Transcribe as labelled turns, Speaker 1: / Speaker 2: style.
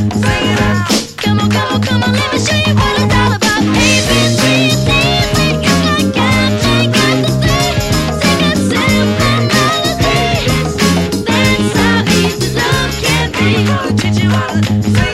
Speaker 1: Come on, come on, come on, let me show you what it's all about. A, B, C, D, it's like catching at the sea. Sing a simple melody. That's how easy love can be. Teach you how to sing.